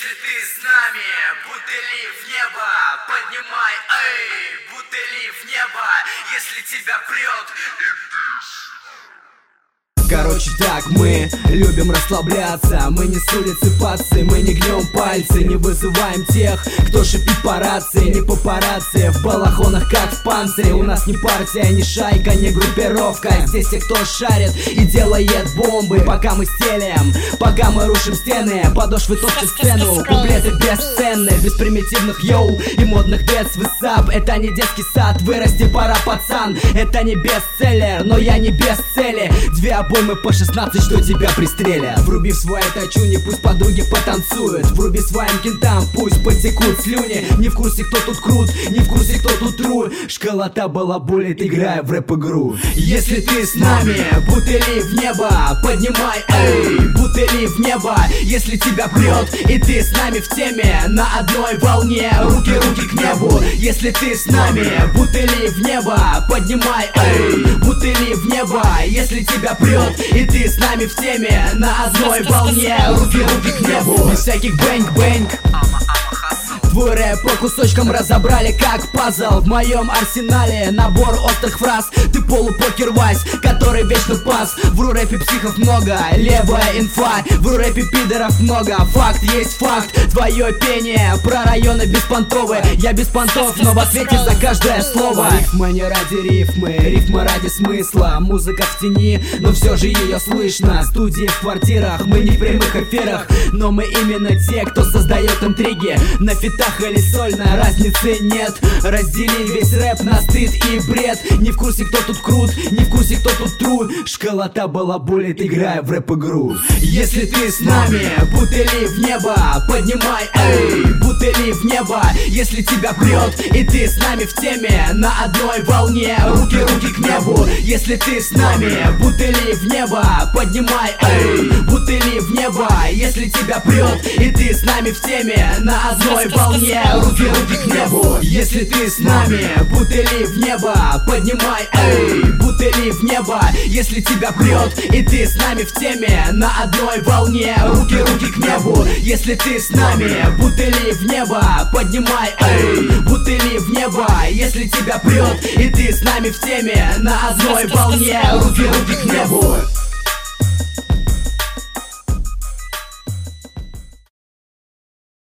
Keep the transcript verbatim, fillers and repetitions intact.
Если ты с нами, бутыли в небо, поднимай, эй, бутыли в небо, если тебя прет. Короче так, мы любим расслабляться. Мы не с улицы пацы, мы не гнем пальцы. Не вызываем тех, кто шипит по рации. Не папарацци, в балахонах как в панцире. У нас не партия, не шайка, не группировка. Здесь те, кто шарит и делает бомбы. Пока мы стелем, пока мы рушим стены, подошвы топчут сцену, куплеты бесценны. Без примитивных йоу и модных дэц высап. Это не детский сад, вырасти пора, пацан. Это не бестселлер, но я не без цели. Две обоймы мы по шестнадцать, что тебя пристрелят. Вруби в свой тачуни, пусть подруги потанцуют. Вруби своим кентам, пусть потекут слюни. Не в курсе, кто тут крут, не в курсе, кто тут тру. Школота балаболит, играя в рэп-игру. Если ты с нами, бутыли в небо, поднимай, эй, бутыли в небо, если тебя прет, и ты с нами в теме, на одной волне, руки, руки к небу. Если ты с нами, бутыли в небо, поднимай, эй, бутыли в небо, если тебя прет, и ты с нами в теме, на одной волне, руки, руки к небу. Без всяких бэнг-бэнг. Твой рэп по кусочкам разобрали как пазл. В моем арсенале набор острых фраз. Ты полупокер Вась, который вечно пас. В ру-рэпе психов много, левая инфа. В ру-рэпе пидоров много, факт есть факт. Твое пение про районы беспонтовые. Я без понтов, но в ответе за каждое слово. Рифма не ради рифмы, рифма ради смысла. Музыка в тени, но все же ее слышно. Студии в квартирах, мы не в прямых эфирах, но мы именно те, кто создает интриги. На фитах или сольно, разницы нет. Раздели весь рэп на стыд и бред. Не в курсе, кто тут крут, не в курсе, кто тут тру. Школота балаболит, играя в рэп-игру. Если ты с нами, бутыли в небо, поднимай, эй, бутыли в небо, если тебя прет, и ты с нами в теме, на одной волне, руки, руки к небу. Если ты с нами, бутыли в небо, поднимай, эй, бутыли в небо, если тебя прет, и ты с нами в теме, на одной волне, руки, руки к небу. Если ты с нами, бутыли в небо, поднимай, эй, бутыли в небо, если тебя прет, и ты с нами в теме, на одной волне, руки, руки к небу. Если ты с нами, бутыли в небо, поднимай, эй, бутыли в небо, если тебя прет, и ты с нами в теме, на одной волне, руки, руки к небу.